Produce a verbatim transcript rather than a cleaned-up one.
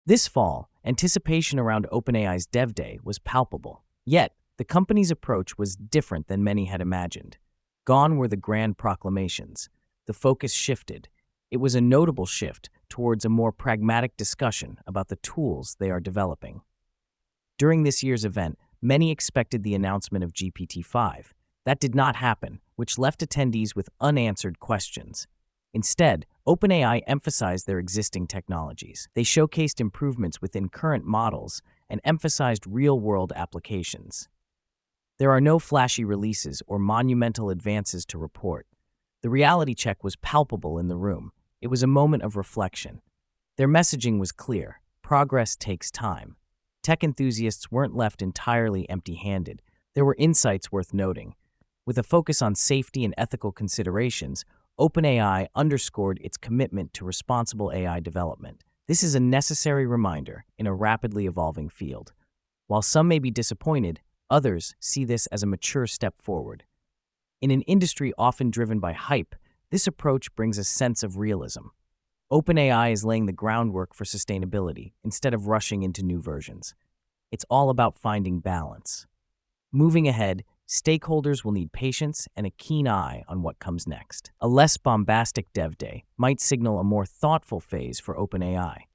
This fall, anticipation around OpenAI's Dev Day was palpable. Yet, the company's approach was different than many had imagined. Gone were the grand proclamations. The focus shifted. It was a notable shift towards a more pragmatic discussion about the tools they are developing. During this year's event, many expected the announcement of G P T five. That did not happen, which left attendees with unanswered questions. Instead, OpenAI emphasized their existing technologies. They showcased improvements within current models and emphasized real-world applications. There are no flashy releases or monumental advances to report. The reality check was palpable in the room. It was a moment of reflection. Their messaging was clear. Progress takes time. Tech enthusiasts weren't left entirely empty-handed. There were insights worth noting. With a focus on safety and ethical considerations, OpenAI underscored its commitment to responsible A I development. This is a necessary reminder in a rapidly evolving field. While some may be disappointed, others see this as a mature step forward. In an industry often driven by hype, this approach brings a sense of realism. OpenAI is laying the groundwork for sustainability instead of rushing into new versions. It's all about finding balance. Moving ahead, stakeholders will need patience and a keen eye on what comes next. A less bombastic Dev Day might signal a more thoughtful phase for OpenAI.